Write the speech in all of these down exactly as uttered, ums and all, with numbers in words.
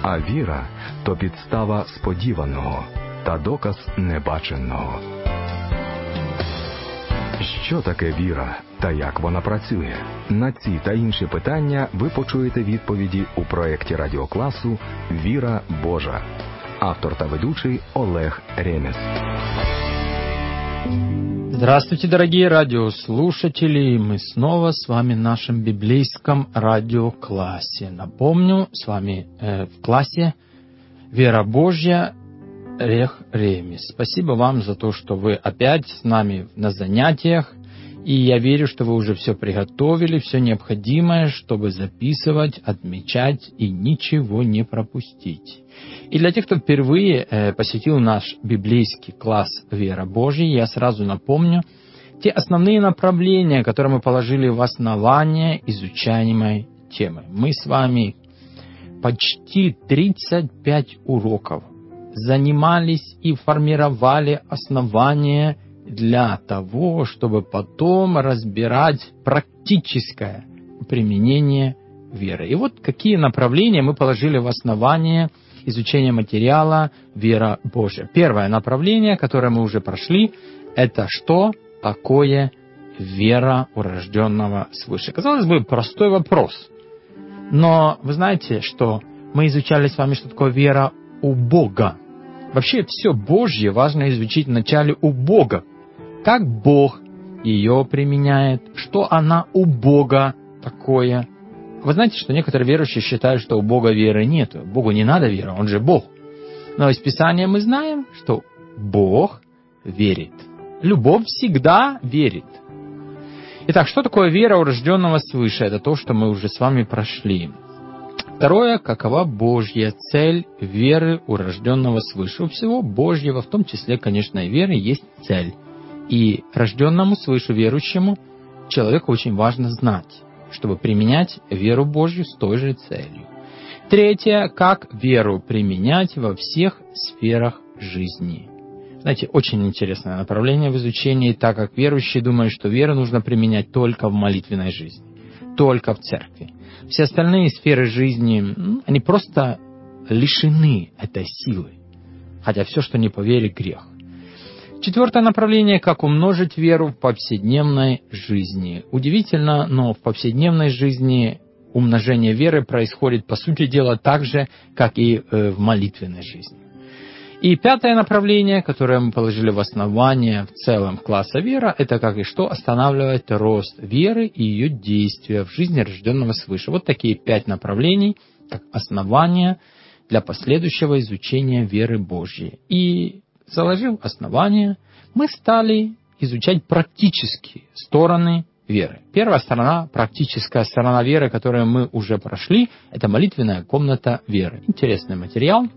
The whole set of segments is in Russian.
А віра – то підстава сподіваного та доказ небаченого. Що таке віра та як вона працює? На ці та інші питання ви почуєте відповіді у проєкті радіокласу «Віра Божа». Автор та ведучий Олег Ремес. Здравствуйте, дорогие радиослушатели! Мы снова с вами в нашем библейском радиоклассе. Напомню, с вами э, в классе «Вера Божья» Олег Ремес. Спасибо вам за то, что вы опять с нами на занятиях. И я верю, что вы уже все приготовили, все необходимое, чтобы записывать, отмечать и ничего не пропустить. И для тех, кто впервые э, посетил наш библейский класс «Вера Божья», я сразу напомню те основные направления, которые мы положили в основание изучаемой темы. Мы с вами почти тридцать пять уроков занимались и формировали основания для того, чтобы потом разбирать практическое применение веры. И вот какие направления мы положили в основание изучения материала «Вера Божья». Первое направление, которое мы уже прошли, это что такое вера у рожденного свыше. Казалось бы, простой вопрос. Но вы знаете, что мы изучали с вами, что такое вера у Бога. Вообще все Божье важно изучить вначале у Бога. Как Бог ее применяет, что она у Бога такое. Вы знаете, что некоторые верующие считают, что у Бога веры нет. Богу не надо веры, Он же Бог. Но из Писания мы знаем, что Бог верит. Любовь всегда верит. Итак, что такое вера у рожденного свыше? Это то, что мы уже с вами прошли. Второе, какова Божья цель веры у рожденного свыше? У всего Божьего, в том числе, конечно, и веры, есть цель. И рожденному свыше верующему человеку очень важно знать, чтобы применять веру Божью с той же целью. Третье, как веру применять во всех сферах жизни. Знаете, очень интересное направление в изучении, так как верующие думают, что веру нужно применять только в молитвенной жизни, только в церкви. Все остальные сферы жизни, они просто лишены этой силы. Хотя все, что не по вере, грех. Четвертое направление – как умножить веру в повседневной жизни. Удивительно, но в повседневной жизни умножение веры происходит, по сути дела, так же, как и в молитвенной жизни. И пятое направление, которое мы положили в основание в целом класса вера, это как и что останавливает рост веры и ее действия в жизни рожденного свыше. Вот такие пять направлений, как основания для последующего изучения веры Божьей. И заложив основание, мы стали изучать практические стороны веры. Первая сторона, практическая сторона веры, которую мы уже прошли, это молитвенная комната веры. Интересный материал.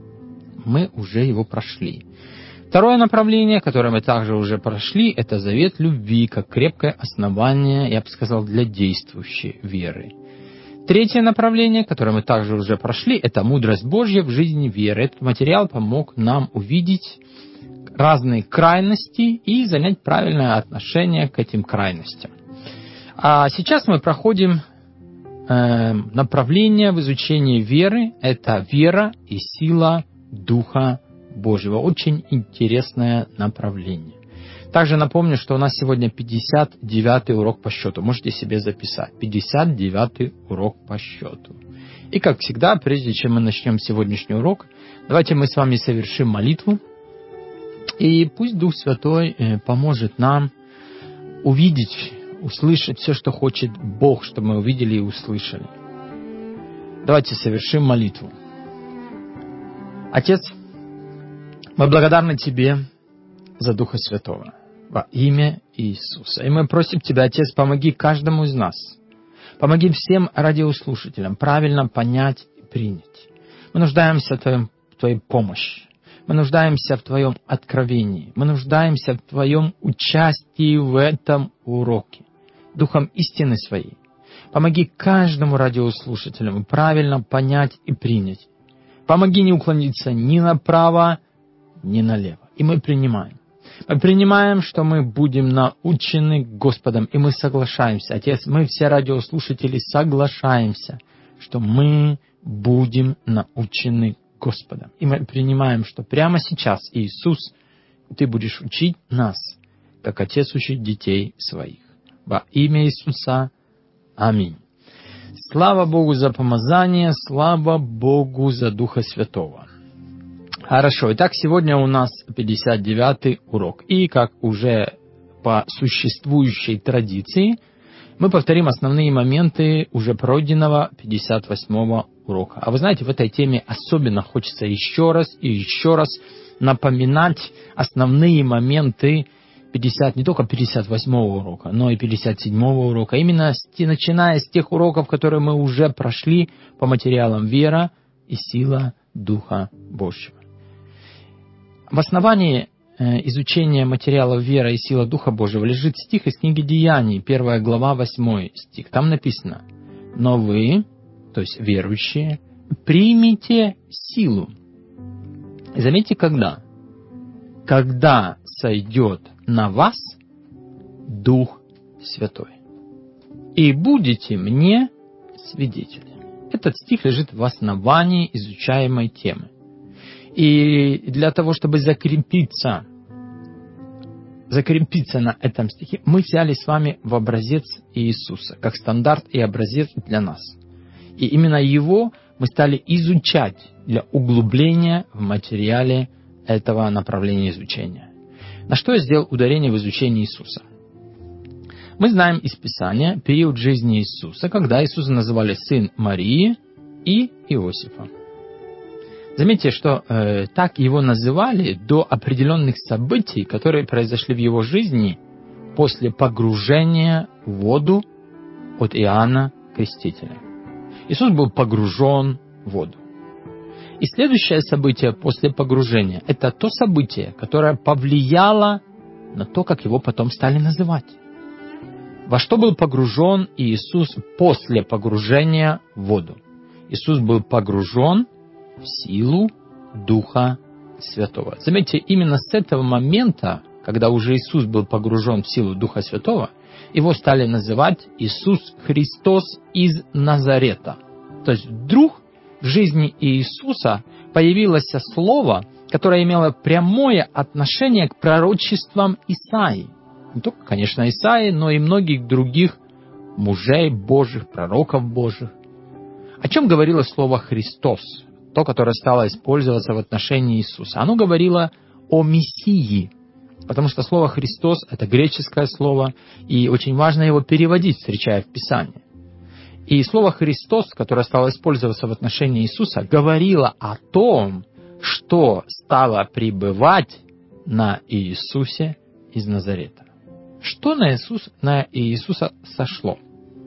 Мы уже его прошли. Второе направление, которое мы также уже прошли, это завет любви, как крепкое основание, я бы сказал, для действующей веры. Третье направление, которое мы также уже прошли, это мудрость Божья в жизни веры. Этот материал помог нам увидеть разные крайности и занять правильное отношение к этим крайностям. А сейчас мы проходим э, направление в изучении веры. Это вера и сила Духа Божьего. Очень интересное направление. Также напомню, что у нас сегодня пятьдесят девятый урок по счету. Можете себе записать. пятьдесят девятый урок по счету. И как всегда, прежде чем мы начнем сегодняшний урок, давайте мы с вами совершим молитву. И пусть Дух Святой поможет нам увидеть, услышать все, что хочет Бог, чтобы мы увидели и услышали. Давайте совершим молитву. Отец, мы благодарны Тебе за Духа Святого во имя Иисуса. И мы просим Тебя, Отец, помоги каждому из нас, помоги всем радиослушателям правильно понять и принять. Мы нуждаемся в, твоем, в Твоей помощи, мы нуждаемся в Твоем откровении, мы нуждаемся в Твоем участии в этом уроке, Духом истины Своей. Помоги каждому радиослушателю правильно понять и принять. Помоги не уклониться ни направо, ни налево. И мы принимаем. Мы принимаем, что мы будем научены Господом, и мы соглашаемся. Отец, мы все радиослушатели соглашаемся, что мы будем научены Господом. И мы принимаем, что прямо сейчас, Иисус, Ты будешь учить нас, как Отец учит детей своих. Во имя Иисуса. Аминь. Слава Богу за помазание, слава Богу за Духа Святого. Хорошо, итак, сегодня у нас пятьдесят девятый урок. И, как уже по существующей традиции, мы повторим основные моменты уже пройденного пятьдесят восьмого урока. А вы знаете, в этой теме особенно хочется еще раз и еще раз напоминать основные моменты пятьдесят, не только пятьдесят восьмого урока, но и пятьдесят седьмого урока. Именно с, начиная с тех уроков, которые мы уже прошли по материалам «Вера и сила Духа Божьего». В основании изучения материалов «Вера и сила Духа Божьего» лежит стих из книги Деяний, первая глава, восьмой стих. Там написано: «Но вы, то есть верующие, примите силу». И заметьте, когда? Когда сойдет на вас Дух Святой. И будете мне свидетелями. Этот стих лежит в основании изучаемой темы. И для того, чтобы закрепиться, закрепиться на этом стихе, мы взяли с вами в образец Иисуса, как стандарт и образец для нас. И именно его мы стали изучать для углубления в материале этого направления изучения. На что я сделал ударение в изучении Иисуса? Мы знаем из Писания период жизни Иисуса, когда Иисуса называли сын Марии и Иосифа. Заметьте, что э, так его называли до определенных событий, которые произошли в его жизни после погружения в воду от Иоанна Крестителя. Иисус был погружен в воду. И следующее событие после погружения – это то событие, которое повлияло на то, как его потом стали называть. Во что был погружен Иисус после погружения в воду? Иисус был погружен в силу Духа Святого. Заметьте, именно с этого момента, когда уже Иисус был погружен в силу Духа Святого, его стали называть Иисус Христос из Назарета. То есть вдруг в жизни Иисуса появилось слово, которое имело прямое отношение к пророчествам Исаии. Не только, конечно, Исаии, но и многих других мужей Божьих, пророков Божьих. О чем говорило слово «Христос», то, которое стало использоваться в отношении Иисуса? Оно говорило о Мессии, потому что слово «Христос» — это греческое слово, и очень важно его переводить, встречая в Писании. И слово «Христос», которое стало использоваться в отношении Иисуса, говорило о том, что стало пребывать на Иисусе из Назарета. Что на, Иисус, на Иисуса сошло?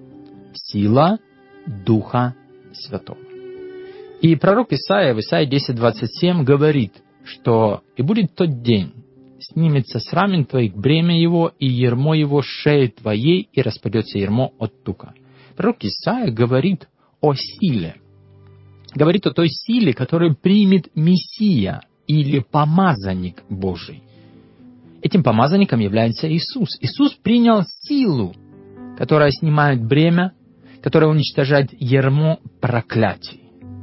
Сила Духа Святого. И пророк Исаия в Исаии десять двадцать семь говорит, что «И будет тот день, снимется с рамен твоих бремя его, и ярмо его с шеи твоей, и распадется ярмо от тука». Пророк Исаия говорит о силе. Говорит о той силе, которую примет Мессия или помазанник Божий. Этим помазанником является Иисус. Иисус принял силу, которая снимает бремя, которая уничтожает ярмо проклятий.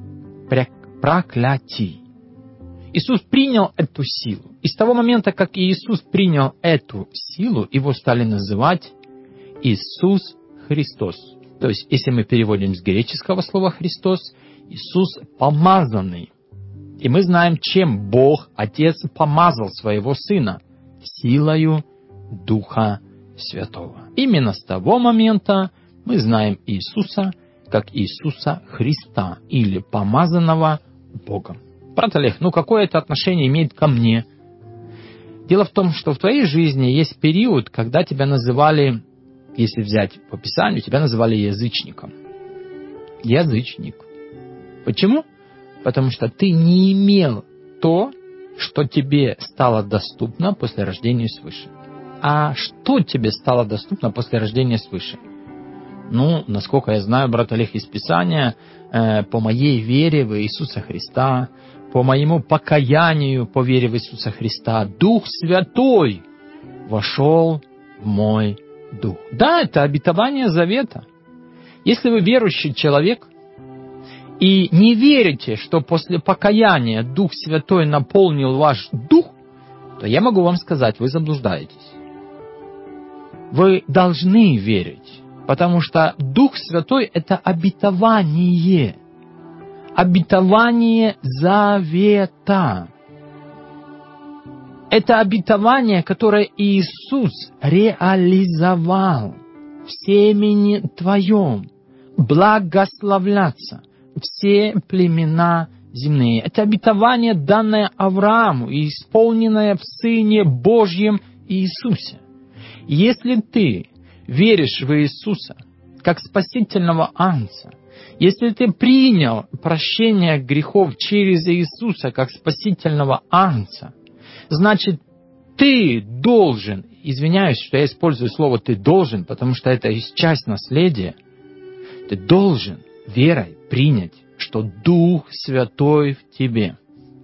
Проклятий. Иисус принял эту силу. И с того момента, как Иисус принял эту силу, его стали называть Иисус Христос. То есть, если мы переводим с греческого слова «Христос», Иисус помазанный. И мы знаем, чем Бог, Отец, помазал своего Сына. Силою Духа Святого. Именно с того момента мы знаем Иисуса как Иисуса Христа или помазанного Богом. Брат Олег, ну какое это отношение имеет ко мне? Дело в том, что в твоей жизни есть период, когда тебя называли, если взять по Писанию, тебя называли язычником. Язычник. Почему? Потому что ты не имел то, что тебе стало доступно после рождения свыше. А что тебе стало доступно после рождения свыше? Ну, насколько я знаю, брат Олег, из Писания, э, по моей вере в Иисуса Христа, по моему покаянию по вере в Иисуса Христа, Дух Святой вошел в мой дух. Да, это обетование завета. Если вы верующий человек, и не верите, что после покаяния Дух Святой наполнил ваш дух, то я могу вам сказать, вы заблуждаетесь. Вы должны верить, потому что Дух Святой – это обетование. Обетование завета. Это обетование, которое Иисус реализовал в семени Твоем. Благословляться все племена земные. Это обетование, данное Аврааму и исполненное в Сыне Божьем Иисусе. Если ты веришь в Иисуса как спасительного Агнца, если ты принял прощение грехов через Иисуса как спасительного Агнца, значит, ты должен, извиняюсь, что я использую слово «ты должен», потому что это часть наследия, ты должен верой принять, что Дух Святой в тебе.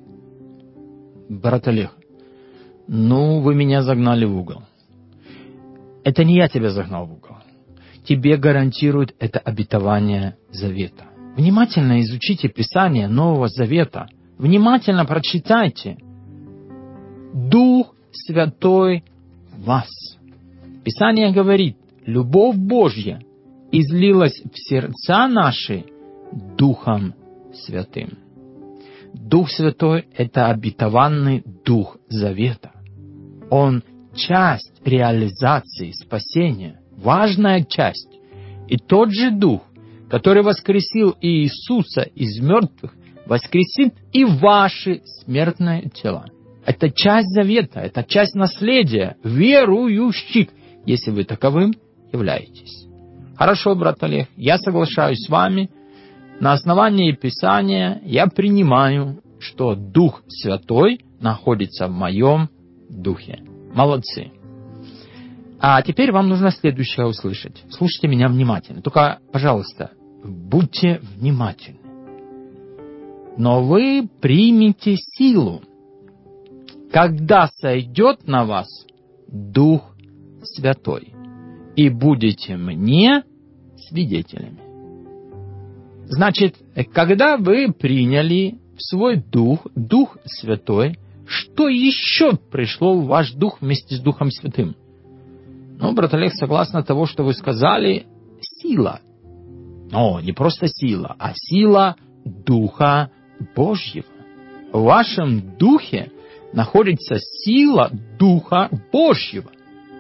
Брат Олег, ну, вы меня загнали в угол. Это не я тебя загнал в угол. Тебе гарантирует это обетование завета. Внимательно изучите Писание Нового Завета. Внимательно прочитайте. Дух Святой в вас. Писание говорит, любовь Божья излилась в сердца наши Духом Святым. Дух Святой – это обетованный Дух Завета. Он часть реализации спасения, важная часть. И тот же Дух, который воскресил Иисуса из мертвых, воскресит и ваши смертные тела. Это часть завета, это часть наследия верующих, если вы таковым являетесь. Хорошо, брат Олег, я соглашаюсь с вами. На основании Писания я принимаю, что Дух Святой находится в моем духе. Молодцы. А теперь вам нужно следующее услышать. Слушайте меня внимательно. Только, пожалуйста, будьте внимательны. Но вы примете силу, когда сойдет на вас Дух Святой, и будете мне свидетелями. Значит, когда вы приняли в свой дух, Дух Святой, что еще пришло в ваш дух вместе с Духом Святым? Ну, брат Олег, согласно того, что вы сказали, сила. Но не просто сила, а сила Духа Божьего. В вашем духе находится сила Духа Божьего.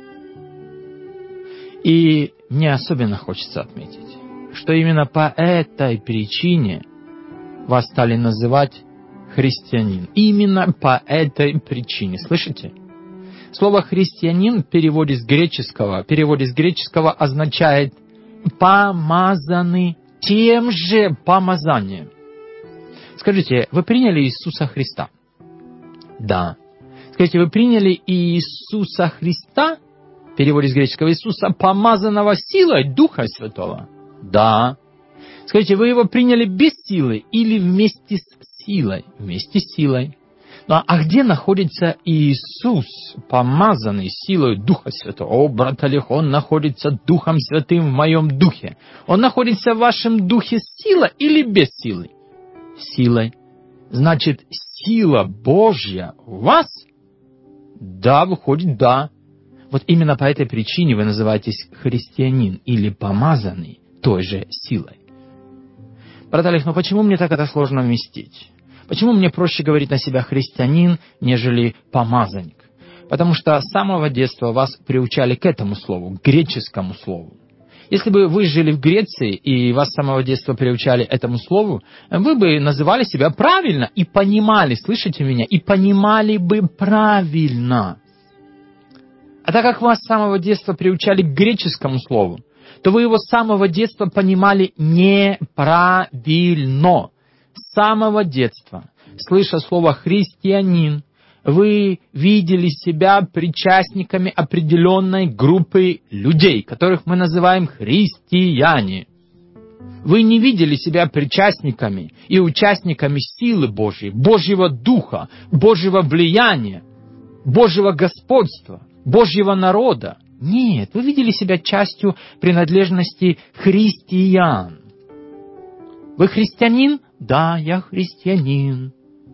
И мне особенно хочется отметить, что именно по этой причине вас стали называть христианин. Именно по этой причине. Слышите? Слово «христианин» в переводе с греческого, в переводе с греческого означает «помазанный тем же помазанием». Скажите, вы приняли Иисуса Христа? Да. Скажите, вы приняли Иисуса Христа, в переводе с греческого Иисуса, помазанного силой Духа Святого? Да. Скажите, вы его приняли без силы или вместе с силой? Вместе с силой. Ну, а где находится Иисус, помазанный силой Духа Святого? О, брат Олег, Он находится Духом Святым в моем духе. Он находится в вашем духе с силой или без силы? Силой. Значит, сила Божья в вас? Да, выходит, да. Вот именно по этой причине вы называетесь христианин или помазанный той же силой. Брат Олег, ну почему мне так это сложно вместить? Почему мне проще говорить на себя христианин, нежели помазанник? Потому что с самого детства вас приучали к этому слову, к греческому слову. Если бы вы жили в Греции и вас с самого детства приучали этому слову, вы бы называли себя правильно и понимали, слышите меня, и понимали бы правильно. А так как вас с самого детства приучали к греческому слову, то вы его с самого детства понимали неправильно. С самого детства, слыша слово «христианин», вы видели себя причастниками определенной группы людей, которых мы называем христиане. Вы не видели себя причастниками и участниками силы Божьей, Божьего Духа, Божьего влияния, Божьего господства, Божьего народа. Нет, вы видели себя частью принадлежности христиан. Вы христианин? Да, я христианин.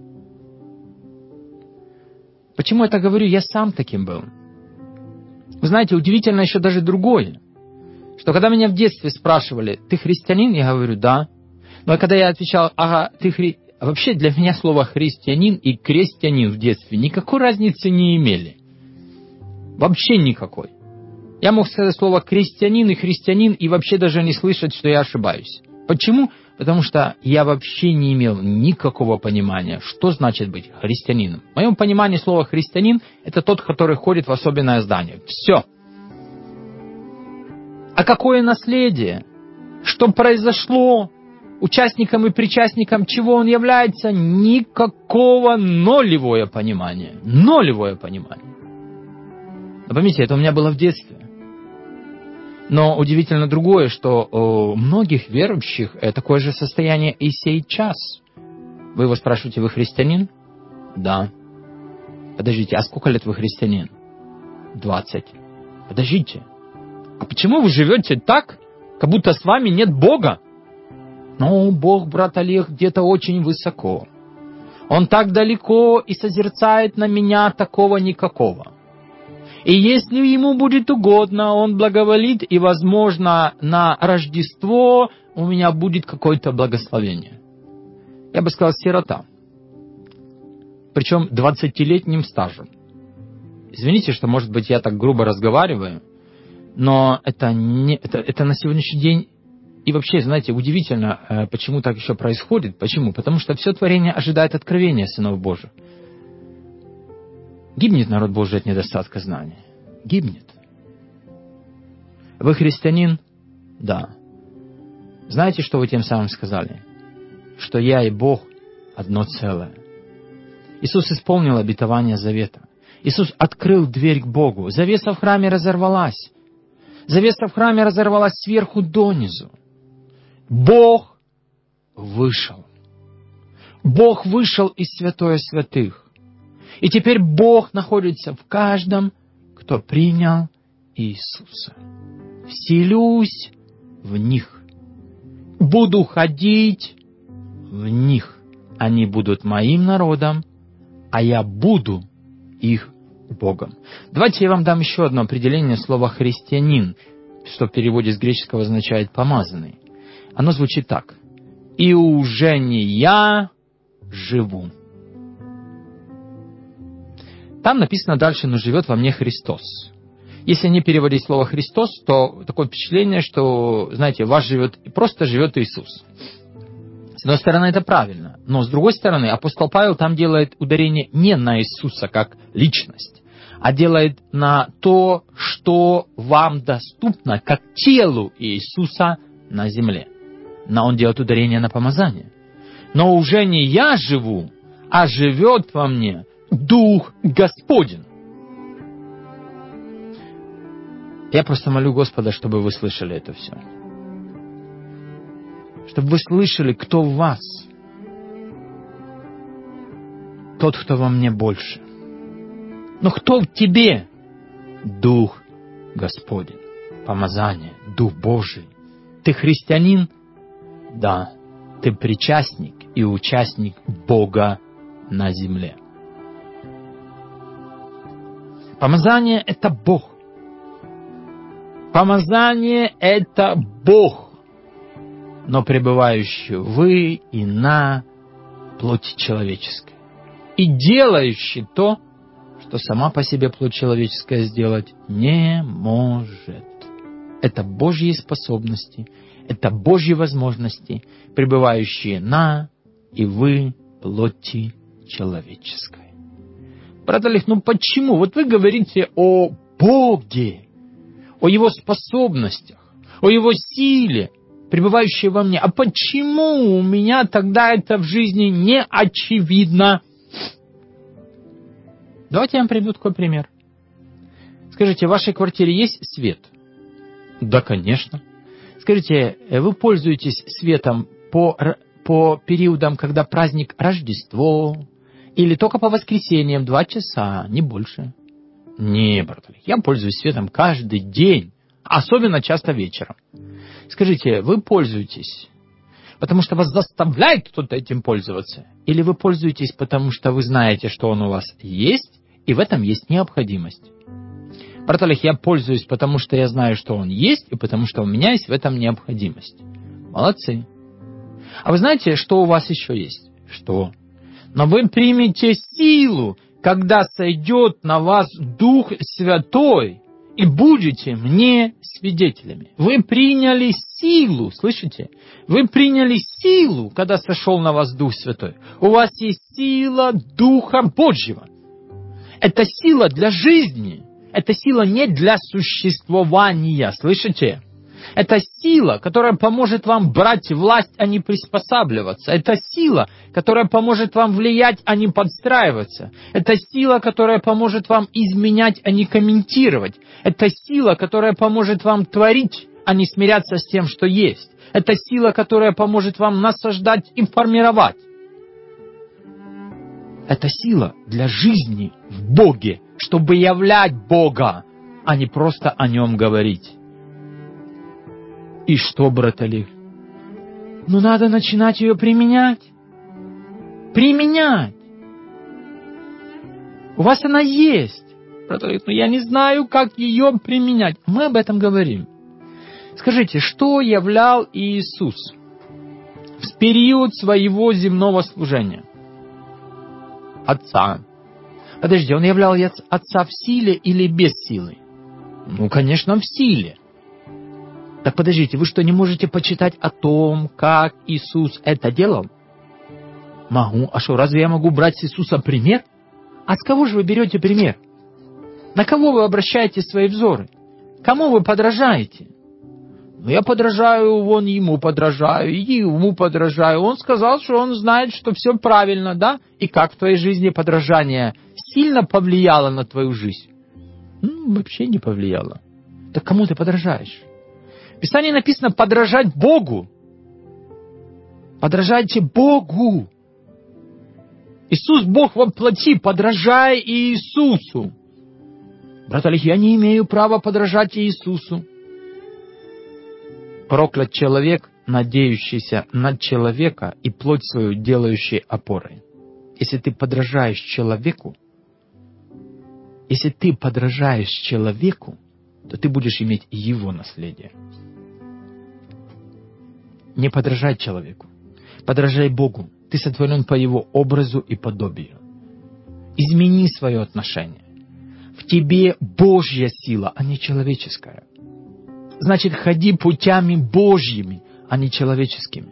Почему я так говорю? Я сам таким был. Вы знаете, удивительно еще даже другое, что когда меня в детстве спрашивали, ты христианин? Я говорю, да. Но когда я отвечал, ага, ты хри... Вообще для меня слово христианин и крестьянин в детстве никакой разницы не имели. Вообще никакой. Я мог сказать слово крестьянин и христианин и вообще даже не слышать, что я ошибаюсь. Почему? Потому что я вообще не имел никакого понимания, что значит быть христианином. В моем понимании слова христианин – это тот, который ходит в особенное здание. Все. А какое наследие? Что произошло? Участником и причастником чего он является? Никакого нулевое понимание. Нулевое понимание. Но поймите, это у меня было в детстве. Но удивительно другое, что у многих верующих такое же состояние и сейчас. Вы его спрашиваете, вы христианин? Да. Подождите, а сколько лет вы христианин? Двадцать. Подождите. А почему вы живете так, как будто с вами нет Бога? Ну, Бог, брат Олег, где-то очень высоко. Он так далеко и созерцает на меня такого никакого. И если ему будет угодно, он благоволит, и, возможно, на Рождество у меня будет какое-то благословение. Я бы сказал, сирота. Причем двадцатилетним стажем. Извините, что, может быть, я так грубо разговариваю, но это, не, это, это на сегодняшний день... И вообще, знаете, удивительно, почему так еще происходит. Почему? Потому что все творение ожидает откровения сынов Божьих. Гибнет народ Божий от недостатка знаний. Гибнет. Вы христианин? Да. Знаете, что вы тем самым сказали? Что я и Бог одно целое. Иисус исполнил обетование завета. Иисус открыл дверь к Богу. Завеса в храме разорвалась. Завеса в храме разорвалась сверху донизу. Бог вышел. Бог вышел из святое святых. И теперь Бог находится в каждом, кто принял Иисуса. Вселюсь в них. Буду ходить в них. Они будут моим народом, а я буду их Богом. Давайте я вам дам еще одно определение слова «христианин», что в переводе с греческого означает «помазанный». Оно звучит так. «И уже не я живу». Там написано дальше, но живет во мне Христос. Если не переводить слово «Христос», то такое впечатление, что, знаете, в вас живет, просто живет Иисус. С одной стороны, это правильно. Но с другой стороны, апостол Павел там делает ударение не на Иисуса как личность, а делает на то, что вам доступно как телу Иисуса на земле. Но он делает ударение на помазание. Но уже не я живу, а живет во мне Дух Господень. Я просто молю Господа, чтобы вы слышали это все. Чтобы вы слышали, кто в вас. Тот, кто во мне больше. Но кто в тебе? Дух Господень. Помазание. Дух Божий. Ты христианин? Да. Ты причастник и участник Бога на земле. Помазание – это Бог. Помазание – это Бог, но пребывающий вы и на плоти человеческой. И делающий то, что сама по себе плоть человеческая сделать не может. Это Божьи способности, это Божьи возможности, пребывающие на и вы плоти человеческой. Брат Олег, ну почему? Вот вы говорите о Боге, о Его способностях, о Его силе, пребывающей во мне. А почему у меня тогда это в жизни не очевидно? Давайте я вам приведу такой пример. Скажите, в вашей квартире есть свет? Да, конечно. Скажите, вы пользуетесь светом по, по периодам, когда праздник Рождество, или только по воскресеньям два часа, не больше? Не, брат, я пользуюсь светом каждый день, особенно часто вечером. Скажите, вы пользуетесь потому что вас заставляет кто-то этим пользоваться? Или вы пользуетесь, потому что вы знаете, что он у вас есть, и в этом есть необходимость? Брат Олег, я пользуюсь, потому что я знаю, что он есть, и потому что у меня есть в этом необходимость. Молодцы. А вы знаете, что у вас еще есть? Что? Но вы примете силу, когда сойдет на вас Дух Святой, и будете мне свидетелями. Вы приняли силу, слышите? Вы приняли силу, когда сошел на вас Дух Святой. У вас есть сила Духа Божьего. Это сила для жизни. Это сила не для существования, слышите? Это сила, которая поможет вам брать власть, а не приспосабливаться. Это сила, которая поможет вам влиять, а не подстраиваться. Это сила, которая поможет вам изменять, а не комментировать. Это сила, которая поможет вам творить, а не смиряться с тем, что есть. Это сила, которая поможет вам насаждать и формировать. Это сила для жизни в Боге, чтобы являть Бога, а не просто о Нем говорить. И что, брат Олег? Ну, надо начинать ее применять. Применять. У вас она есть. Брат Олег, ну я не знаю, как ее применять. Мы об этом говорим. Скажите, что являл Иисус в период своего земного служения? Отца. Подожди, он являл Отца в силе или без силы? Ну, конечно, в силе. Так подождите, вы что, не можете почитать о том, как Иисус это делал? Могу. А что, разве я могу брать с Иисуса пример? А с кого же вы берете пример? На кого вы обращаете свои взоры? Кому вы подражаете? Ну, я подражаю, вон ему подражаю, и ему подражаю. Он сказал, что он знает, что все правильно, да? И как в твоей жизни подражание сильно повлияло на твою жизнь? Ну, вообще не повлияло. Так кому ты подражаешь? В Писании написано подражать Богу. Подражайте Богу. Иисус Бог воплоти, подражай Иисусу. Брат Олег, я не имею права подражать Иисусу. Проклят человек, надеющийся на человека и плоть свою делающий опорой. Если ты подражаешь человеку, если ты подражаешь человеку, то ты будешь иметь его наследие. Не подражай человеку, подражай Богу. Ты сотворен по Его образу и подобию. Измени свое отношение. В тебе Божья сила, а не человеческая. Значит, ходи путями Божьими, а не человеческими.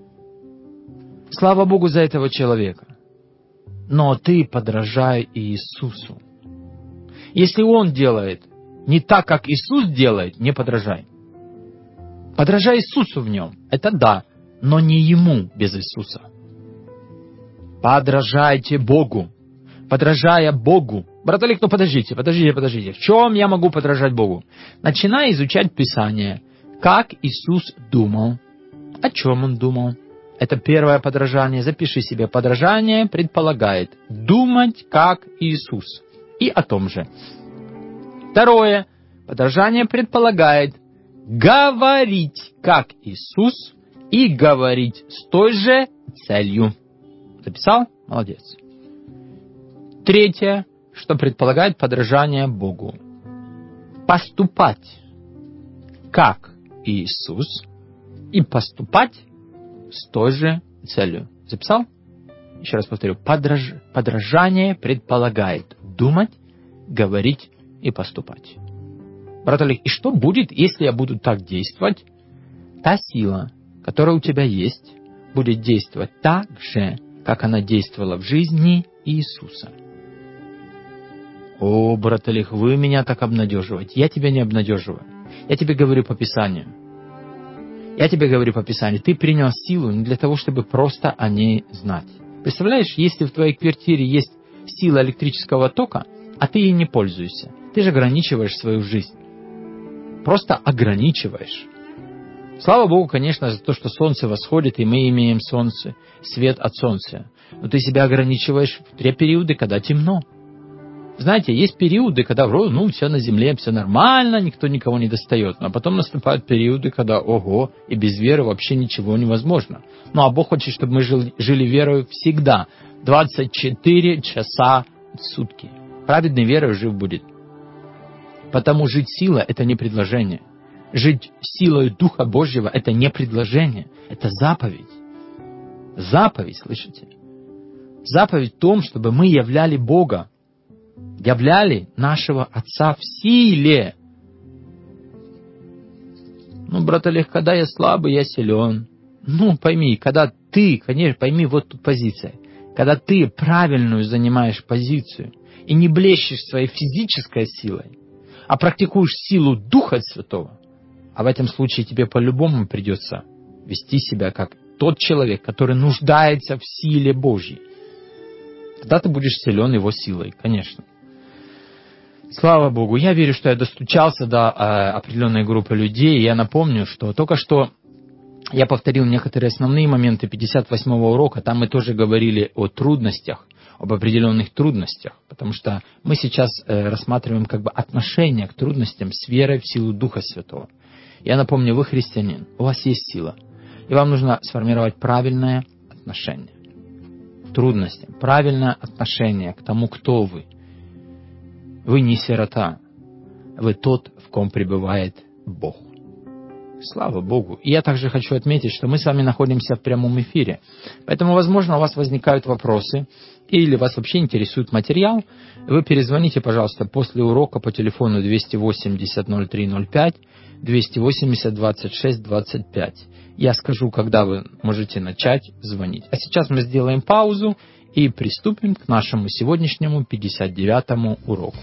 Слава Богу за этого человека. Но ты подражай Иисусу. Если Он делает не так, как Иисус делает, не подражай. Подражай Иисусу в нем. Это да, но не Ему без Иисуса. Подражайте Богу. Подражая Богу. Брат Олег, ну подождите, подождите, подождите. В чем я могу подражать Богу? Начинай изучать Писание. Как Иисус думал. О чем Он думал. Это первое подражание. Запиши себе. Подражание предполагает думать как Иисус. И о том же. Второе. Подражание предполагает говорить как Иисус и говорить с той же целью. Записал? Молодец. Третье, что предполагает подражание Богу. Поступать как Иисус и поступать с той же целью. Записал? Еще раз повторю. Подраж... Подражание предполагает думать, говорить и поступать. Брат Олег, и что будет, если я буду так действовать? Та сила, которая у тебя есть, будет действовать так же, как она действовала в жизни Иисуса. О, брат Олег, вы меня так обнадеживаете. Я тебя не обнадеживаю. Я тебе говорю по Писанию. Я тебе говорю по Писанию. Ты принял силу не для того, чтобы просто о ней знать. Представляешь, если в твоей квартире есть сила электрического тока, а ты ей не пользуешься, ты же ограничиваешь свою жизнь. Просто ограничиваешь. Слава Богу, конечно, за то, что солнце восходит, и мы имеем солнце, свет от солнца. Но ты себя ограничиваешь в те периоды, когда темно. Знаете, есть периоды, когда вроде, ну, все на земле, все нормально, никто никого не достает. А потом наступают периоды, когда, ого, и без веры вообще ничего невозможно. Ну, а Бог хочет, чтобы мы жили, жили верой всегда. двадцать четыре часа в сутки. Праведный верой жив будет. Потому жить сила – это не предложение. Жить силой Духа Божьего – это не предложение. Это заповедь. Заповедь, слышите? Заповедь в том, чтобы мы являли Бога. Являли нашего Отца в силе. Ну, брат Олег, когда я слабый, я силен. Ну, пойми, когда ты, конечно, пойми, вот тут позиция. Когда ты правильную занимаешь позицию и не блещешь своей физической силой, а практикуешь силу Духа Святого, а в этом случае тебе по-любому придется вести себя как тот человек, который нуждается в силе Божьей. Тогда ты будешь силен Его силой, конечно. Слава Богу, я верю, что я достучался до э, определенной группы людей. Я напомню, что только что я повторил некоторые основные моменты пятьдесят восьмого урока. Там мы тоже говорили о трудностях, об определенных трудностях. Потому что мы сейчас э, рассматриваем как бы отношение к трудностям с верой в силу Духа Святого. Я напомню, вы христианин, у вас есть сила. И вам нужно сформировать правильное отношение к трудностям, правильное отношение к тому, кто вы. Вы не сирота, вы тот, в ком пребывает Бог. Слава Богу. И я также хочу отметить, что мы с вами находимся в прямом эфире. Поэтому, возможно, у вас возникают вопросы, или вас вообще интересует материал. Вы перезвоните, пожалуйста, после урока по телефону двести восемьдесят ноль три ноль пять, двести восемьдесят двадцать шесть двадцать пять. Я скажу, когда вы можете начать звонить. А сейчас мы сделаем паузу и приступим к нашему сегодняшнему пятьдесят девятому уроку.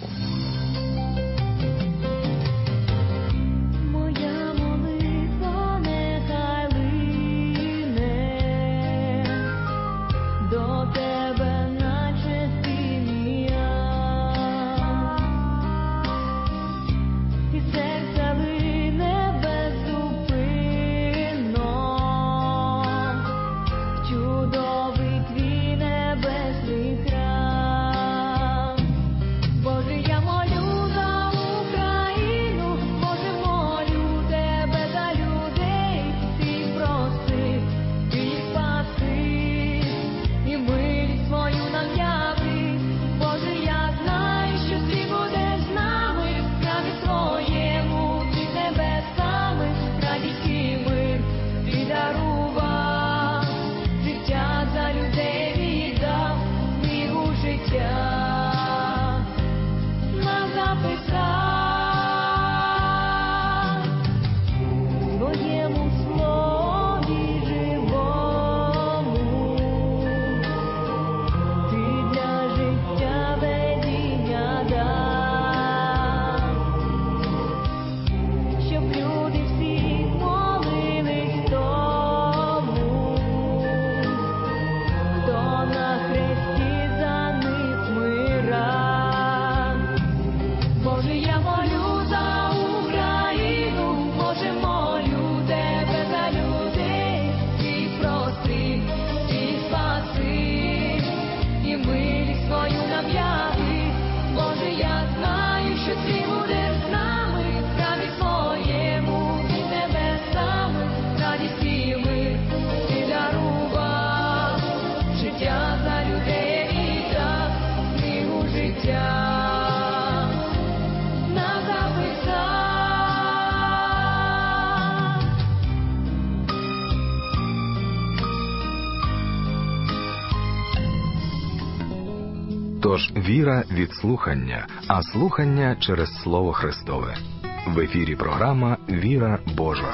Тож віра від слухання, а слухання через Слово Христове. В ефірі програма «Віра Божа».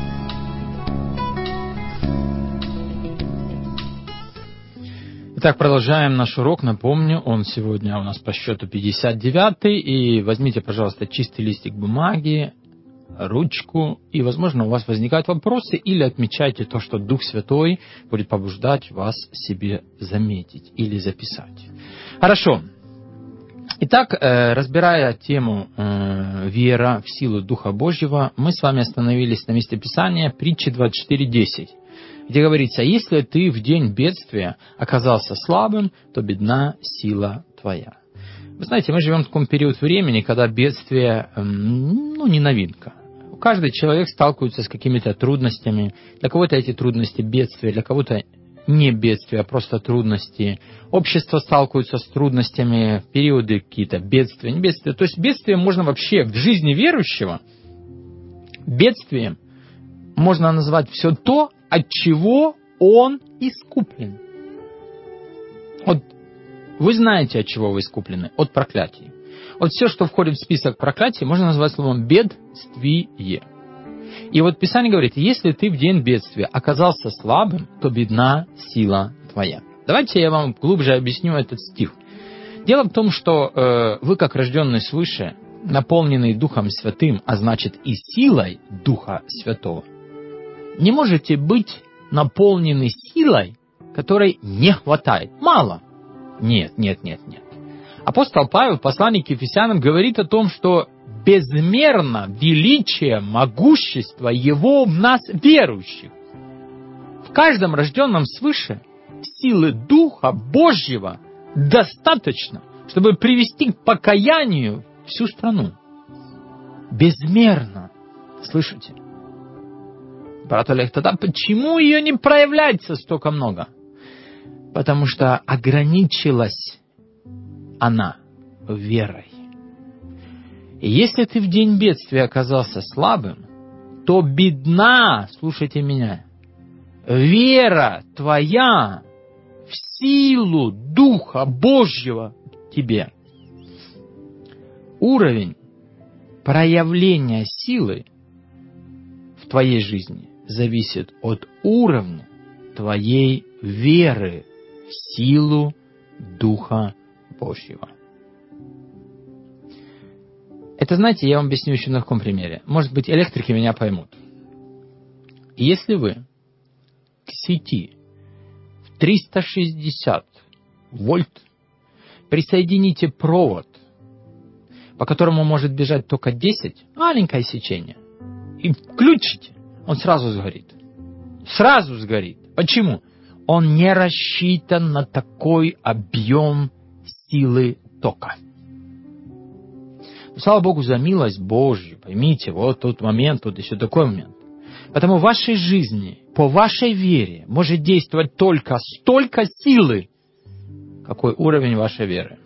Итак, продолжаем наш урок. Напомню, он сегодня у нас по счету пятьдесят девятый. И возьмите, пожалуйста, чистый листик бумаги, ручку. И, возможно, у вас возникают вопросы, или отмечайте то, что Дух Святой будет побуждать вас себе заметить или записать. Хорошо. Итак, разбирая тему «Вера в силу Духа Божьего», мы с вами остановились на месте Писания притчи двадцать четыре десять, где говорится: «Если ты в день бедствия оказался слабым, то бедна сила твоя». Вы знаете, мы живем в таком период времени, когда бедствие, ну, не новинка. Каждый человек сталкивается с какими-то трудностями. Для кого-то эти трудности бедствия, для кого-то не бедствия, а просто трудности. Общество сталкивается с трудностями в периоды какие-то бедствия, не бедствия. То есть бедствием можно вообще в жизни верующего, бедствием можно назвать все то, от чего он искуплен. Вот вы знаете, от чего вы искуплены? От проклятий. Вот все, что входит в список проклятий, можно назвать словом бедствие. И вот Писание говорит, если ты в день бедствия оказался слабым, то бедна сила твоя. Давайте я вам глубже объясню этот стих. Дело в том, что э, вы, как рожденные свыше, наполненные Духом Святым, а значит и силой Духа Святого, не можете быть наполнены силой, которой не хватает. Мало. Нет, нет, нет, нет. Апостол Павел в послании к Ефесянам говорит о том, что безмерно величие, могущество Его в нас верующих. В каждом рожденном свыше силы Духа Божьего достаточно, чтобы привести к покаянию всю страну. Безмерно. Слышите? Брат Олег, тогда почему ее не проявляется столько много? Потому что ограничилась она верой. И если ты в день бедствия оказался слабым, то бедна, слушайте меня, вера твоя в силу Духа Божьего тебе. Уровень проявления силы в твоей жизни зависит от уровня твоей веры в силу Духа Божьего. Это, знаете, я вам объясню еще на таком примере. Может быть, электрики меня поймут. Если вы к сети в триста шестьдесят вольт присоедините провод, по которому может бежать только десять, маленькое сечение, и включите, он сразу сгорит. Сразу сгорит. Почему? Он не рассчитан на такой объем силы тока. Слава Богу за милость Божью. Поймите, вот тот момент, вот еще такой момент. Потому в вашей жизни, по вашей вере, может действовать только столько силы, какой уровень вашей веры.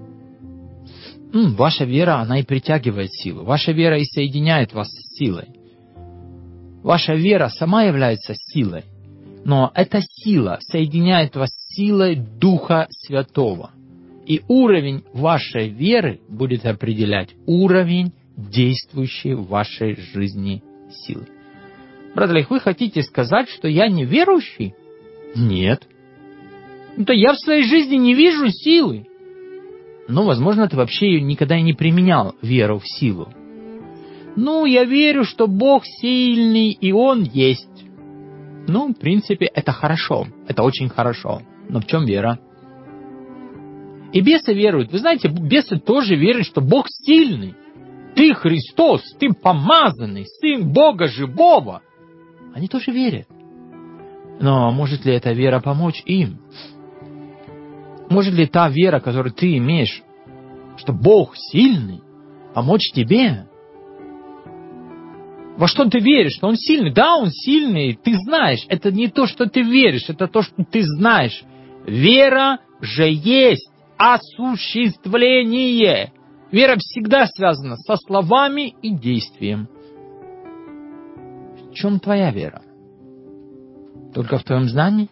М, ваша вера, она и притягивает силу. Ваша вера и соединяет вас с силой. Ваша вера сама является силой. Но эта сила соединяет вас с силой Духа Святого. И уровень вашей веры будет определять уровень действующей в вашей жизни силы. Брат Олег, вы хотите сказать, что я не верующий? Нет. Ну, то я в своей жизни не вижу силы. Ну, возможно, ты вообще ее никогда и не применял, веру в силу. Ну, я верю, что Бог сильный, и Он есть. Ну, в принципе, это хорошо. Это очень хорошо. Но в чем вера? И бесы веруют. Вы знаете, бесы тоже верят, что Бог сильный. Ты Христос, ты помазанный, Сын Бога живого. Они тоже верят. Но может ли эта вера помочь им? Может ли та вера, которую ты имеешь, что Бог сильный, помочь тебе? Во что ты веришь, что Он сильный? Да, Он сильный, ты знаешь. Это не то, что ты веришь, это то, что ты знаешь. Вера же есть осуществление. Вера всегда связана со словами и действием. В чем твоя вера? Только в твоем знании?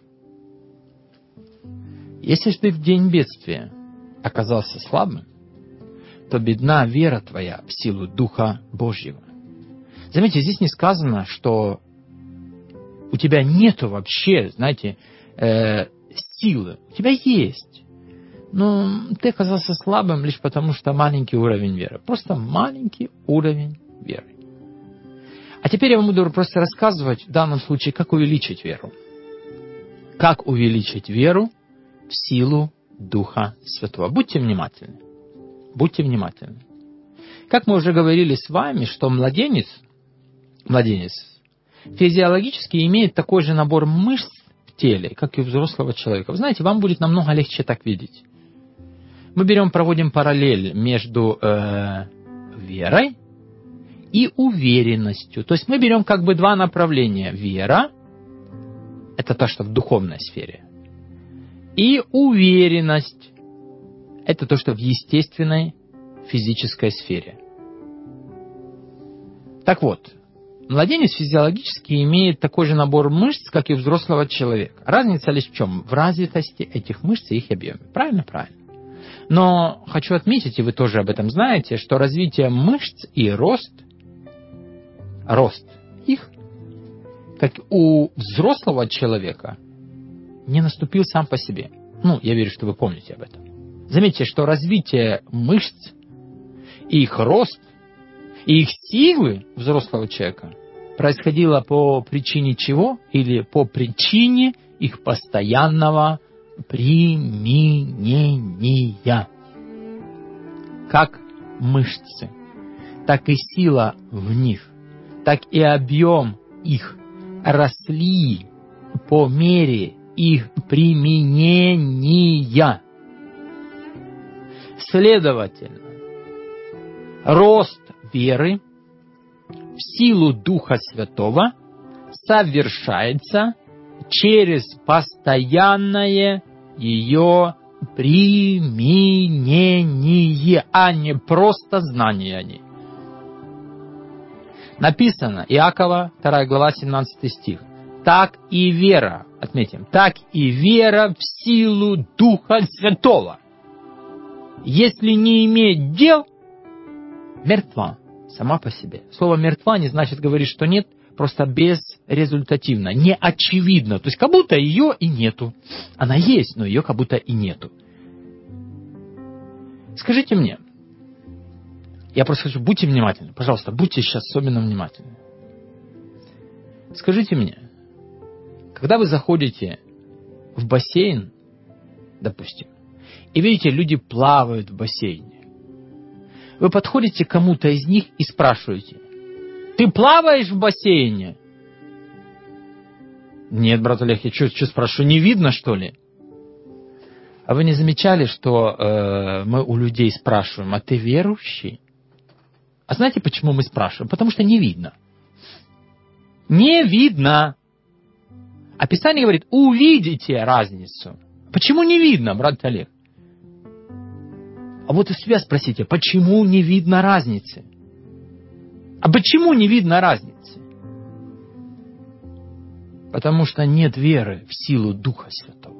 Если ты в день бедствия оказался слабым, то бедна вера твоя в силу Духа Божьего. Заметьте, здесь не сказано, что у тебя нету вообще, знаете, э, силы. У тебя есть. Но ты оказался слабым лишь потому, что маленький уровень веры. Просто маленький уровень веры. А теперь я вам буду просто рассказывать в данном случае, как увеличить веру. Как увеличить веру в силу Духа Святого. Будьте внимательны. Будьте внимательны. Как мы уже говорили с вами, что младенец, младенец физиологически имеет такой же набор мышц в теле, как и у взрослого человека. Вы знаете, вам будет намного легче так видеть. мы берем, проводим параллель между э, верой и уверенностью. То есть мы берем как бы два направления. Вера – это то, что в духовной сфере. И уверенность – это то, что в естественной физической сфере. Так вот, младенец физиологически имеет такой же набор мышц, как и у взрослого человека. Разница лишь в чем? В развитости этих мышц и их объеме. Правильно? Правильно. Но хочу отметить, и вы тоже об этом знаете, что развитие мышц и рост, рост их, как у взрослого человека, не наступил сам по себе. Ну, я верю, что вы помните об этом. Заметьте, что развитие мышц, и их рост, и их силы взрослого человека происходило по причине чего? Или по причине их постоянного применения. Как мышцы, так и сила в них, так и объем их росли по мере их применения. Следовательно, рост веры в силу Духа Святого совершается через постоянное ее применение, а не просто знание о ней. Написано, Иакова, вторая глава, семнадцатый стих. Так и вера, отметим, так и вера в силу Духа Святого, если не имеет дел, мертва сама по себе. Слово «мертва» не значит говорить, что нет, просто безрезультативно, не очевидно. То есть, как будто ее и нету. Она есть, но ее как будто и нету. Скажите мне, я просто хочу, будьте внимательны, пожалуйста, будьте сейчас особенно внимательны. Скажите мне, когда вы заходите в бассейн, допустим, и видите, люди плавают в бассейне, вы подходите к кому-то из них и спрашиваете: ты плаваешь в бассейне? Нет, брат Олег, я что, что спрашиваю, не видно, что ли? А вы не замечали, что э, мы у людей спрашиваем: а ты верующий? А знаете, почему мы спрашиваем? Потому что не видно. Не видно. А Писание говорит: увидите разницу. Почему не видно, брат Олег? А вот у себя спросите, почему не видно разницы? А почему не видно разницы? Потому что нет веры в силу Духа Святого.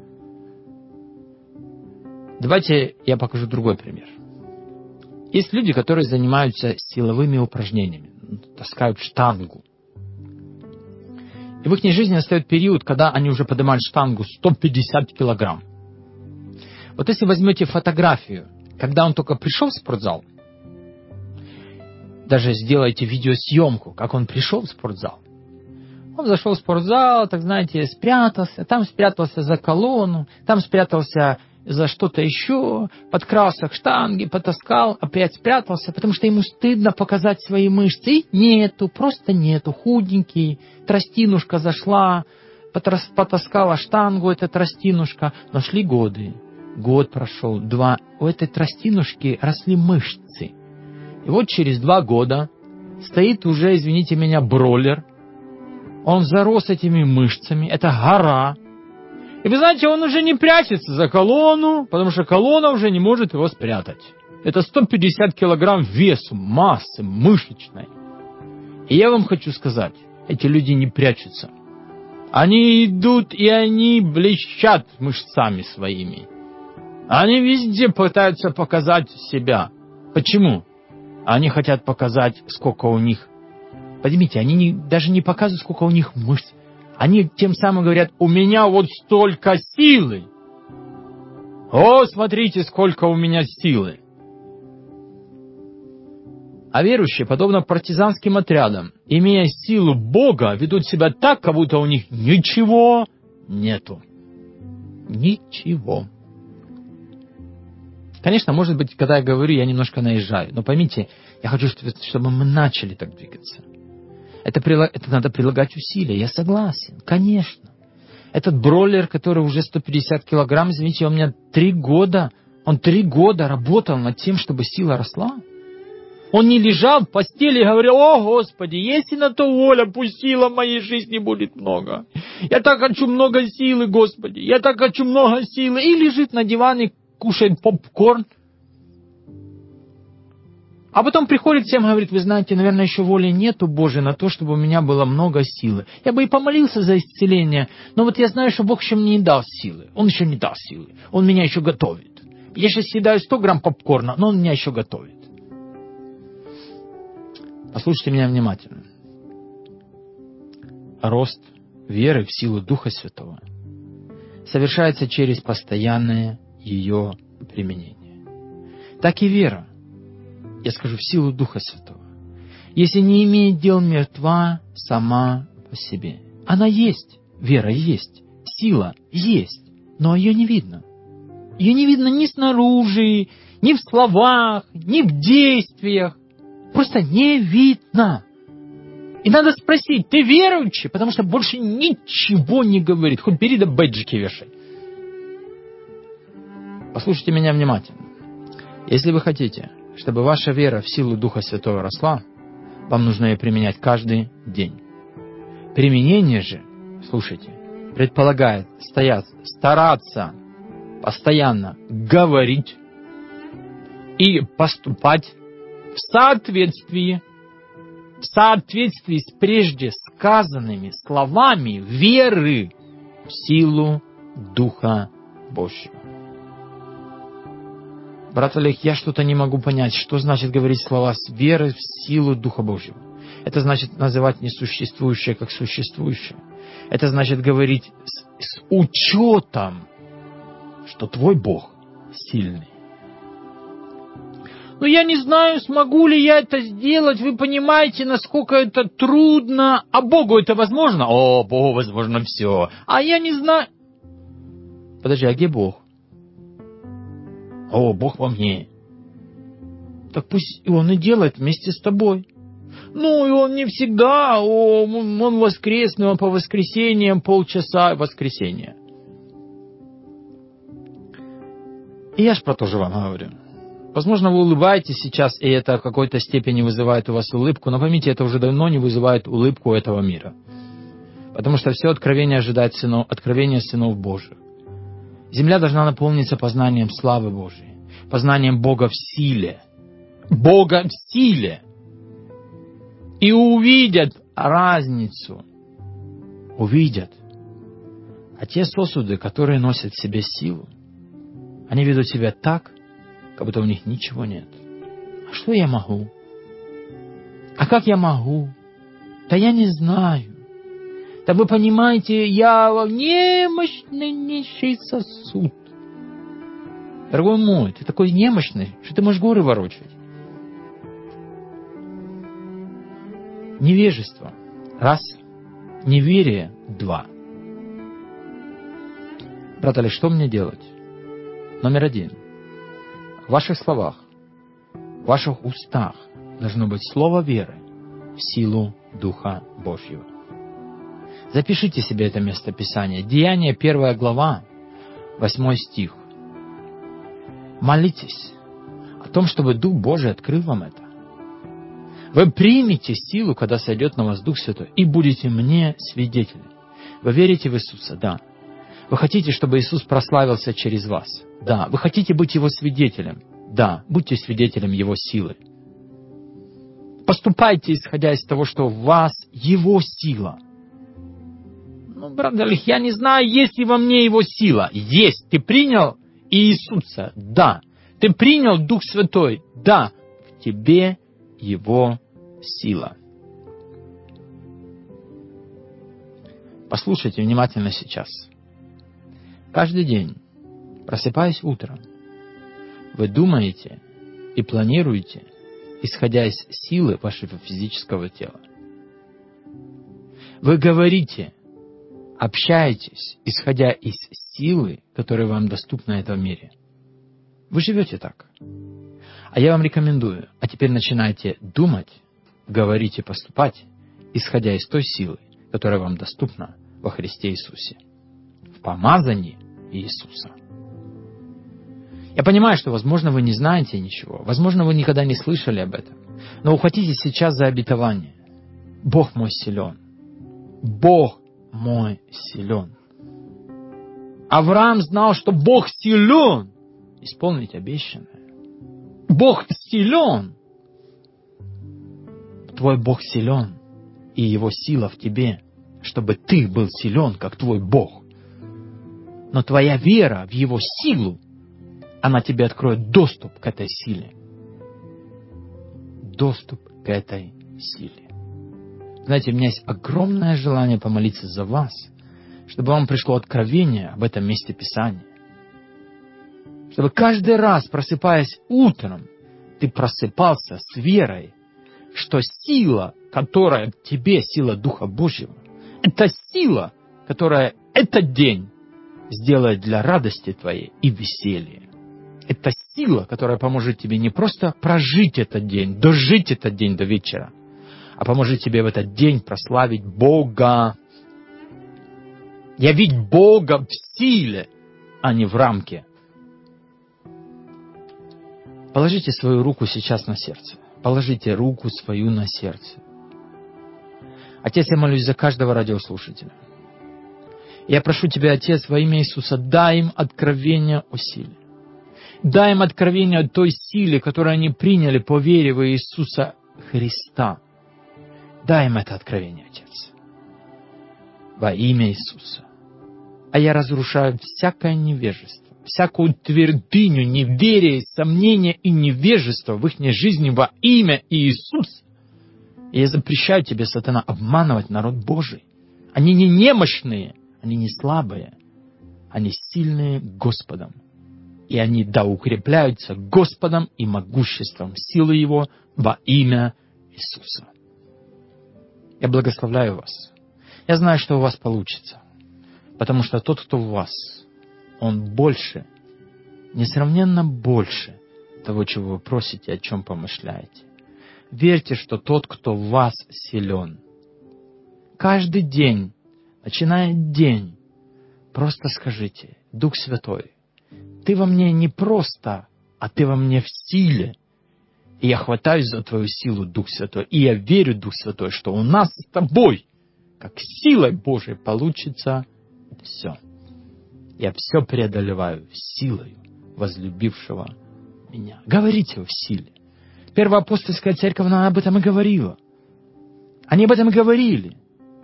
Давайте я покажу другой пример. Есть люди, которые занимаются силовыми упражнениями, таскают штангу. И в их жизни настает период, когда они уже поднимают штангу сто пятьдесят килограмм. Вот если возьмете фотографию, когда он только пришел в спортзал, даже сделайте видеосъемку, как он пришел в спортзал. Он зашел в спортзал, так знаете, спрятался, там спрятался за колонну, там спрятался за что-то еще, подкрался к штанге, потаскал, опять спрятался, потому что ему стыдно показать свои мышцы. И нету, просто нету, худенький, тростинушка зашла, потаскала штангу, эта тростинушка. Но шли годы, год прошел, два, у этой тростинушки росли мышцы. И вот через два года стоит уже, извините меня, бролер, он зарос этими мышцами, это гора. И вы знаете, он уже не прячется за колонну, потому что колонна уже не может его спрятать. Это сто пятьдесят килограмм весу, массы мышечной. И я вам хочу сказать, эти люди не прячутся. Они идут и они блещат мышцами своими. Они везде пытаются показать себя. Почему? Они хотят показать, сколько у них. Поднимите, они не, даже не показывают, сколько у них мышц. Они тем самым говорят: у меня вот столько силы. О, смотрите, сколько у меня силы. А верующие, подобно партизанским отрядам, имея силу Бога, ведут себя так, как будто у них ничего нету. Ничего. Конечно, может быть, когда я говорю, я немножко наезжаю. Но поймите, я хочу, чтобы мы начали так двигаться. Это, это надо прилагать усилия, я согласен, конечно. Этот бролер, который уже сто пятьдесят килограмм, извините, он меня три года Он три года работал над тем, чтобы сила росла. Он не лежал в постели и говорил: «О, Господи, если на то воля, пусть сила в моей жизни будет много. Я так хочу много силы, Господи, я так хочу много силы». И лежит на диване, кушает попкорн. А потом приходит всем и говорит: вы знаете, наверное, еще воли нету Божьей на то, чтобы у меня было много силы. Я бы и помолился за исцеление, но вот я знаю, что Бог еще мне не дал силы. Он еще не даст силы. Он меня еще готовит. Я сейчас съедаю сто грамм попкорна, но он меня еще готовит. Послушайте меня внимательно. Рост веры в силу Духа Святого совершается через постоянное ее применение. Так и вера, я скажу, в силу Духа Святого, если не имеет дел, мертва сама по себе. Она есть, вера есть, сила есть, но ее не видно. Ее не видно ни снаружи, ни в словах, ни в действиях. Просто не видно. И надо спросить: ты верующий? Потому что больше ничего не говорит. Хоть бери да бэджики вешай. Послушайте меня внимательно. Если вы хотите, чтобы ваша вера в силу Духа Святого росла, вам нужно ее применять каждый день. Применение же, слушайте, предполагает стоять, стараться постоянно говорить и поступать в соответствии, в соответствии с прежде сказанными словами веры в силу Духа Божьего. Брат Олег, я что-то не могу понять, что значит говорить слова с верой в силу Духа Божьего. Это значит называть несуществующее как существующее. Это значит говорить с, с учетом, что твой Бог сильный. Но я не знаю, смогу ли я это сделать. Вы понимаете, насколько это трудно. А Богу это возможно? О, Богу возможно все. А я не знаю. Подожди, а где Бог? О, Бог во мне. Так пусть и Он и делает вместе с тобой. Ну, и Он не всегда. О, Он воскресный, Он по воскресеньям полчаса воскресенья. И я ж про то же вам говорю. Возможно, вы улыбаетесь сейчас, и это в какой-то степени вызывает у вас улыбку, но поймите, это уже давно не вызывает улыбку этого мира. Потому что все откровение ожидает сынов, откровения сынов Божьих. Земля должна наполниться познанием славы Божьей, познанием Бога в силе. Бога в силе. И увидят разницу. Увидят. А те сосуды, которые носят в себе силу, они ведут себя так, как будто у них ничего нет. А что я могу? А как я могу? Да я не знаю. Да вы понимаете, я немощный нищий сосуд. Дорогой мой, ты такой немощный, что ты можешь горы ворочать. Невежество. Раз. Неверие. Два. Брат Али, что мне делать? Номер один. В ваших словах, в ваших устах должно быть слово веры в силу Духа Божьего. Запишите себе это местописание. Деяния, первая глава, восьмой стих. Молитесь о том, чтобы Дух Божий открыл вам это. Вы примете силу, когда сойдет на вас Дух Святой, и будете мне свидетелями. Вы верите в Иисуса? Да. Вы хотите, чтобы Иисус прославился через вас? Да. Вы хотите быть Его свидетелем? Да. Будьте свидетелем Его силы. Поступайте, исходя из того, что в вас Его сила. Ну, брат Олег, я не знаю, есть ли во мне Его сила. Есть. Ты принял Иисуса? Да. Ты принял Дух Святой? Да. В тебе Его сила. Послушайте внимательно сейчас. Каждый день, просыпаясь утром, вы думаете и планируете, исходя из силы вашего физического тела. Вы говорите, общаетесь, исходя из силы, которая вам доступна в этом мире. Вы живете так. А я вам рекомендую, а теперь начинайте думать, говорить и поступать, исходя из той силы, которая вам доступна во Христе Иисусе, в помазании Иисуса. Я понимаю, что, возможно, вы не знаете ничего. Возможно, вы никогда не слышали об этом. Но ухватитесь сейчас за обетование. Бог мой силен. Бог мой силен. Авраам знал, что Бог силен исполнить обещанное. Бог силен. Твой Бог силен, и Его сила в тебе, чтобы ты был силен, как твой Бог. Но твоя вера в Его силу, она тебе откроет доступ к этой силе. Доступ к этой силе. Знаете, у меня есть огромное желание помолиться за вас, чтобы вам пришло откровение об этом месте Писания. Чтобы каждый раз, просыпаясь утром, ты просыпался с верой, что сила, которая в тебе, сила Духа Божьего, это сила, которая этот день сделает для радости твоей и веселья. Это сила, которая поможет тебе не просто прожить этот день, дожить этот день до вечера, а поможет тебе в этот день прославить Бога. Явить Бога в силе, а не в рамке. Положите свою руку сейчас на сердце. Положите руку свою на сердце. Отец, я молюсь за каждого радиослушателя. Я прошу Тебя, Отец, во имя Иисуса, дай им откровение о силе. Дай им откровение о той силе, которую они приняли по вере в Иисуса Христа. Дай им это откровение, Отец. Во имя Иисуса. А я разрушаю всякое невежество, всякую твердыню, неверие, сомнение и невежество в их жизни во имя Иисуса. И я запрещаю тебе, сатана, обманывать народ Божий. Они не немощные, они не слабые, они сильные Господом. И они да укрепляются Господом и могуществом силы Его во имя Иисуса. Я благословляю вас. Я знаю, что у вас получится. Потому что тот, кто в вас, он больше, несравненно больше того, чего вы просите, о чем помышляете. Верьте, что тот, кто в вас, силен. Каждый день, начиная день, просто скажите: Дух Святой, Ты во мне не просто, а Ты во мне в силе. И я хватаюсь за Твою силу, Дух Святой. И я верю, Дух Святой, что у нас с Тобой, как силой Божией, получится все. Я все преодолеваю силою возлюбившего меня. Говорите в силе. Первоапостольская церковь, она об этом и говорила. Они об этом и говорили.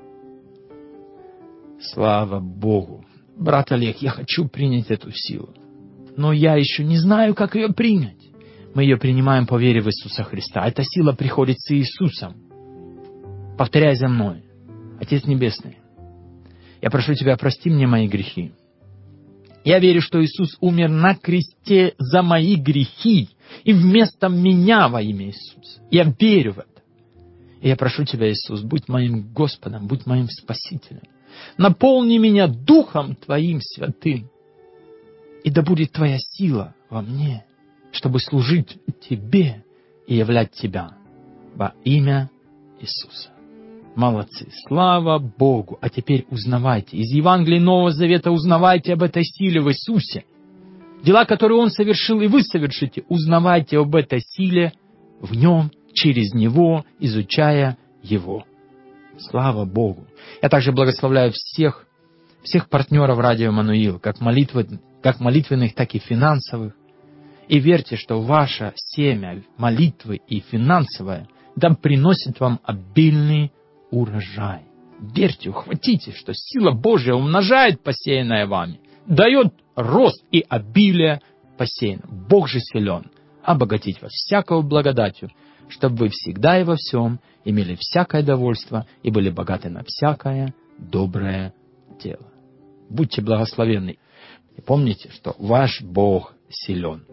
Слава Богу. Брат Олег, я хочу принять эту силу. Но я еще не знаю, как ее принять. Мы ее принимаем по вере в Иисуса Христа. Эта сила приходит с Иисусом. Повторяй за мной. Отец Небесный, я прошу Тебя, прости мне мои грехи. Я верю, что Иисус умер на кресте за мои грехи и вместо меня во имя Иисуса. Я верю в это. И я прошу Тебя, Иисус, будь моим Господом, будь моим Спасителем. Наполни меня Духом Твоим Святым. И да будет Твоя сила во мне, чтобы служить Тебе и являть Тебя во имя Иисуса. Молодцы. Слава Богу. А теперь узнавайте. Из Евангелия Нового Завета узнавайте об этой силе в Иисусе. Дела, которые Он совершил, и вы совершите, узнавайте об этой силе в Нем, через Него, изучая Его. Слава Богу. Я также благословляю всех, всех партнеров Радио Эммануил, как, молитвы, как молитвенных, так и финансовых. И верьте, что ваше семя, молитвы и финансовое, да приносит вам обильный урожай. Верьте, ухватите, что сила Божья умножает посеянное вами, дает рост и обилие посеянного. Бог же силен обогатить вас всякою благодатью, чтобы вы всегда и во всем имели всякое довольство и были богаты на всякое доброе дело. Будьте благословенны. И помните, что ваш Бог силен.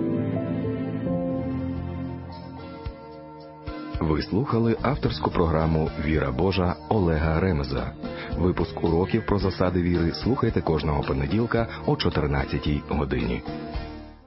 Ви слухали авторську програму «Віра Божа» Олега Ремеза. Випуск уроків про засади віри слухайте кожного понеділка о чотирнадцятій годині.